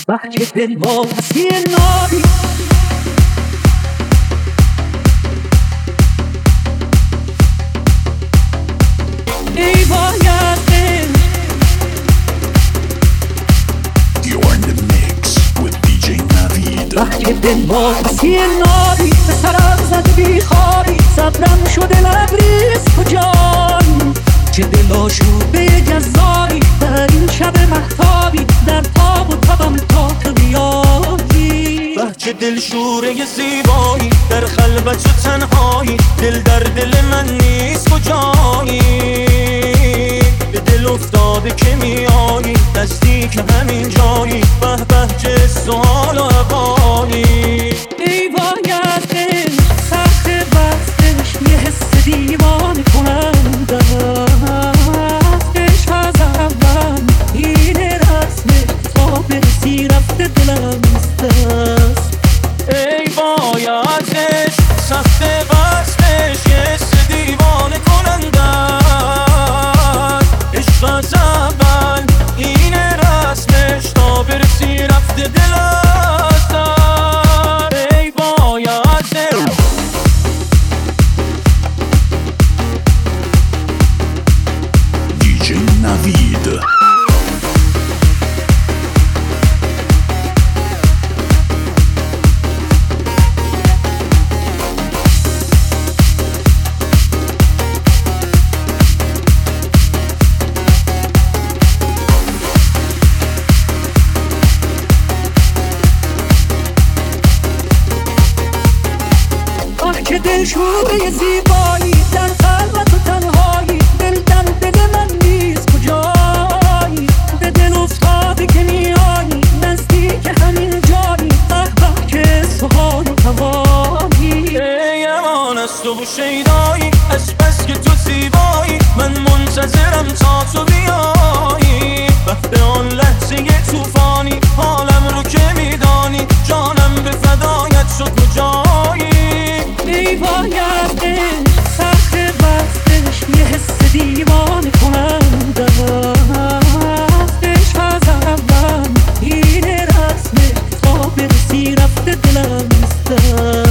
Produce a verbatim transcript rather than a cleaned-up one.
بچه دل واپسی نابی ای باید You're in the mix with دی جی Navid. بچه دل واپسی نابی به سرم زده بی خوابی صبرم شده لبریز کجایی چه دل آشوبه جذابی در این شب مهتابی در تاب و تبم تا تو بیایی بچه دل شوره زیبایی در خلوت و تنهایی دل در دل من نیست کجایی به دل افتاده که میایی نزدیک همین جایی به به چه سوال و هوایی ای باید عشق سخت بستش یه حس دیوانه کننده است عشق از اول این رسمه تا برسی رفته دلم است ای باید عشق سخت بستش یه حس دیوانه کننده است عشق از اول این رسمش تا برسی رفته دل است ای باید عشق دی جی Navid. که دل شوره زیبایی در خلوت و تنهایی دل در دل من نیست کجایی به دل افتاده که میایی نزدیک همین جایی به به که سوال و توانی ای امان از تو و شیدایی از بس که تو زیبایی من منتظرم تا تو بیایی وقت آن لحظه توفانی حالم رو که میدانی جانم به فدایت شد کجایی ای باید عشق سخت بستش یه حس دیوانه کننده است عشق از اول این رسمه تا برسی رفته دلم است